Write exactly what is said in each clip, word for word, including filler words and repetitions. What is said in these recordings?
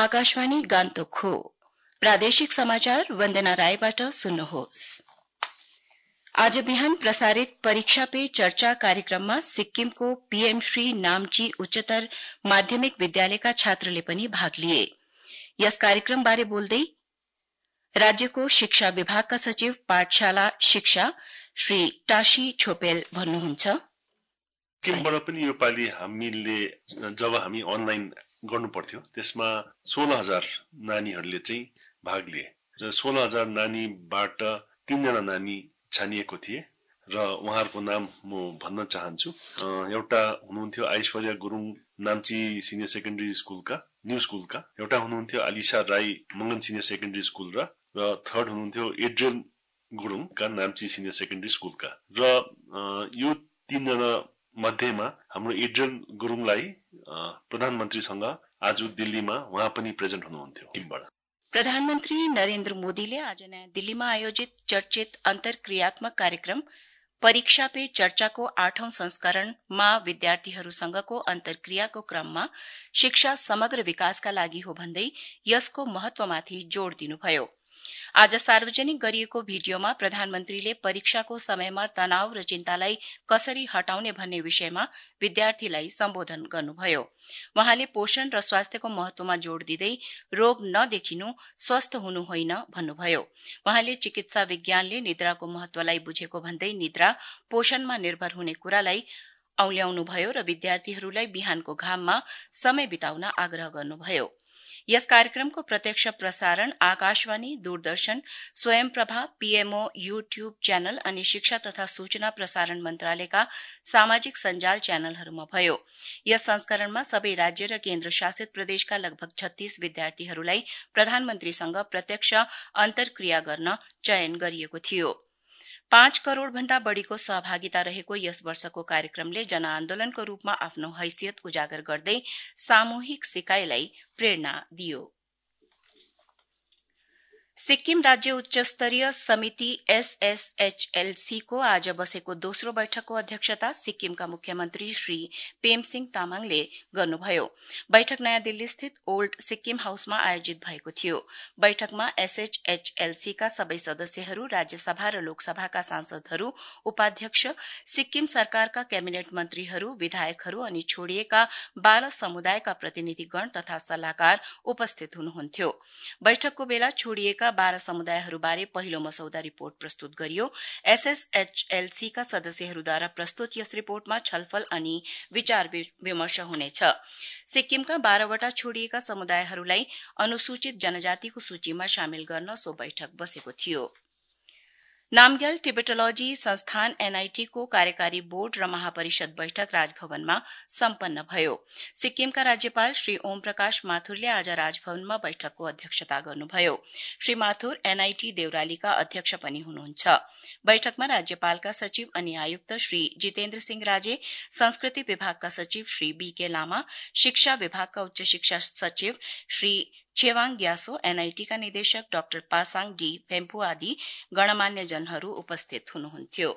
आकाशवाणी गान्तोक हो। प्रादेशिक समाचार वन्दना रायबाट सुन्नुहोस्। आज बिहान प्रसारित परीक्षा पे चर्चा कार्यक्रममा सिक्किमको पीएम श्री नाम्ची उच्चतर माध्यमिक विद्यालयका छात्रले पनि भाग लिए। यस कार्यक्रमबारे बोल्दै राज्यको शिक्षा विभागका सचिव पाठशाला शिक्षा श्री टाशी छोपेल भन्नुहुन्छ, सिक्किमबाट पनि यो पालि हामीले जब हामी अनलाइन गर्नु पर्थ्यो त्यसमा सोह्र हजार नानीहरूले चाहिँ भाग लिए र सोह्र हजार नानीबाट तीनजना नानी छानिएको थिए र उहाँहरूको नाम म भन्न चाहन्छु। एउटा हुनुहुन्थ्यो ऐश्वर्या गुरुङ नाम्ची सिनियर सेकेन्डरी स्कुलका न्यू स्कुलका, एउटा हुनुहुन्थ्यो Alisa Rai Mangan senior secondary school र र थर्ड हुनुहुन्थ्यो एड्रियन गुरुङका नाम्ची सिनियर सेकेन्डरी स्कुलका र यो तीनजना मध्येमा हाम्रो एड्रियन गुरुङलाई प्रधानमन्त्रीसँग आज दिल्लीमा उहाँ पनि प्रेजेन्ट हुनुहुन्थ्यो टिमबाट। प्रधानमन्त्री नरेन्द्र मोदीले आज नयाँ दिल्लीमा आयोजित चर्चित अन्तर्क्रियात्मक कार्यक्रम परीक्षा पे चर्चाको आठौं संस्करणमा विद्यार्थीहरूसँगको अन्तर्क्रियाको क्रममा शिक्षा समग्र विकासका लागि हो भन्दै यसको महत्वमाथि जोड़ दिनुभयो। आज सार्वजनिक गरिएको भिडियोमा प्रधानमन्त्रीले परीक्षाको समयमा तनाव र चिन्तालाई कसरी हटाउने भन्ने विषयमा विद्यार्थीलाई सम्बोधन गर्नुभयो। वहाँले पोषण र स्वास्थ्यको महत्वमा जोड़ दिँदै रोग नदेखिनु स्वस्थ हुनु होइन भन्नुभयो। वहाँले चिकित्सा विज्ञानले निद्राको महत्वलाई बुझेको भन्दै निद्रा पोषणमा निर्भर हुने कुरालाई औल्याउनुभयो र विद्यार्थीहरूलाई बिहानको घाममा समय बिताउन आग्रह गर्नुभयो। यस कार्यक्रमको प्रत्यक्ष प्रसारण Akashvani, Doordarshan, Swayamprabha, PMO YouTube channel अनि शिक्षा तथा सूचना प्रसारण मन्त्रालयका सामाजिक सञ्जाल च्यानलहरूमा भयो। यस संस्करणमा सबै राज्य र केन्द्रशासित प्रदेशका लगभग छत्तीस विद्यार्थीहरूलाई प्रधानमन्त्रीसँग प्रत्यक्ष अन्तर्क्रिया गर्न चयन गरिएको थियो। पाँच करोड़ भन्दा बढ़ीको सहभागिता रहेको यस वर्षको कार्यक्रमले जनआन्दोलनको रूपमा आफ्नो हैसियत उजागर गर्दै सामूहिक सिकाइलाई प्रेरणा दियो। सिक्किम राज्य उच्च स्तरीय समिति एसएसएचएलसी को आज बसेको दोस्रो बैठकको अध्यक्षता सिक्किमका मुख्यमन्त्री श्री प्रेमसिंह तामाङले गर्नुभयो। बैठक नयाँ दिल्ली स्थित ओल्ड सिक्किम हाउसमा आयोजित भएको थियो। बैठकमा एसएचएचएलसी का सबै सदस्यहरू, राज्यसभा र लोकसभाका सांसदहरू, उपाध्यक्ष, सिक्किम सरकारका क्याबिनेट मन्त्रीहरू, विधायकहरू अनि छोडिएका बाह्र समुदायका प्रतिनिधिगण तथा सल्लाहकार उपस्थित हुनुहुन्थ्यो। बैठकको बेला छोडिएका बाह्र समुदायहरूबारे पहिलो मसौदा रिपोर्ट प्रस्तुत गरियो। एसएसएचएलसी का सदस्यहरूद्वारा प्रस्तुत यस रिपोर्टमा छलफल अनि विचार विमर्श हुनेछ। सिक्किमका बाह्रवटा छोडिएका समुदायहरूलाई अनुसूचित जनजातिको सूचीमा सामेल गर्न सो बैठक बसेको थियो। नामग्याल टिबेटोलोजी संस्थान एनआईटी को कार्यकारी बोर्ड र महापरिषद बैठक राजभवनमा सम्पन्न भयो। सिक्किमका राज्यपाल श्री ओम प्रकाश माथुरले आज राजभवनमा बैठकको अध्यक्षता गर्नुभयो। श्री माथुर एनआईटी देउरालीका अध्यक्ष पनि हुनुहुन्छ। बैठकमा राज्यपालका सचिव अनि आयुक्त श्री जितेन्द्र सिंह राजे, संस्कृति विभागका सचिव श्री बीके लामा, शिक्षा विभागका उच्च शिक्षा सचिव श्री छेवाङ ग्यासो, एनआईटी का निदेशक डाक्टर पासाङ डी फेम्पु आदि गणमान्य जनहरू उपस्थित हुनुहुन्थ्यो।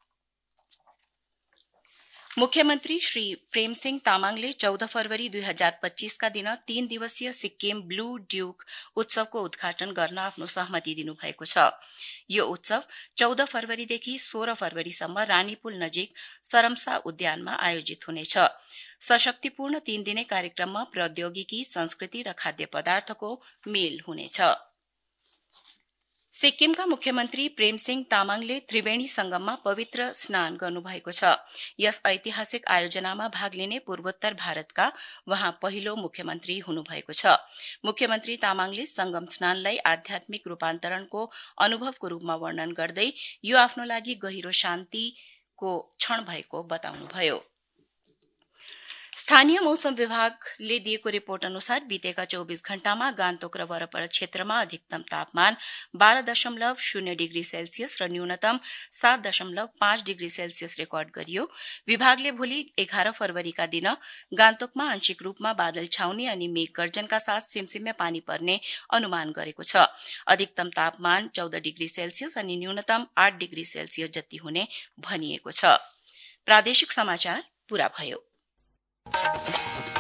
मुख्यमन्त्री श्री प्रेमसिंह तामाङले चौध फरवरी दुई हजार पच्चीस का दिन तीन दिवसीय सिक्किम ब्लू ड्यूक उत्सवको उद्घाटन गर्न आफ्नो सहमति दिनुभएको छ। यो उत्सव चौध फरवरीदेखि सोह्र फरवरीसम्म रानीपुल नजिक सरमसा उद्यानमा आयोजित हुनेछ। सशक्तिपूर्ण तीन दिने कार्यक्रममा प्रौद्योगिकी, संस्कृति र खाद्य पदार्थको मेल हुनेछ। सिक्किमका मुख्यमन्त्री प्रेमसिंह तामाङले त्रिवेणी संगममा पवित्र स्नान गर्नुभएको छ। यस ऐतिहासिक आयोजनामा भाग लिने पूर्वोत्तर भारतका वहाँ पहिलो मुख्यमन्त्री हुनुभएको छ। मुख्यमन्त्री तामाङले संगम स्नानलाई आध्यात्मिक रूपान्तरणको अनुभवको रूपमा वर्णन गर्दै यो आफ्नो लागि गहिरो शान्तिको क्षण भएको बताउनुभयो। स्थानीय मौसम विभागले दिएको रिपोर्ट अनुसार बितेका चौबीस घण्टामा गान्तोक र वरपर क्षेत्रमा अधिकतम तापमान बाह्र दशमलव शून्य डिग्री सेल्सियस र न्यूनतम सात दशमलव पाँच डिग्री सेल्सियस रेकर्ड गरियो। विभागले भोलि एघार फरवरीका दिन गान्तोकमा आंशिक रूपमा बादल छाउने अनि मेघ गर्जनका साथ सिमसिमे पानी पर्ने अनुमान गरेको छ। अधिकतम तापमान चौध डिग्री सेल्सियस अनि न्यूनतम आठ डिग्री सेल्सियस जति हुने भनिएको छ। प्रादेशिक समाचार पूरा भयो।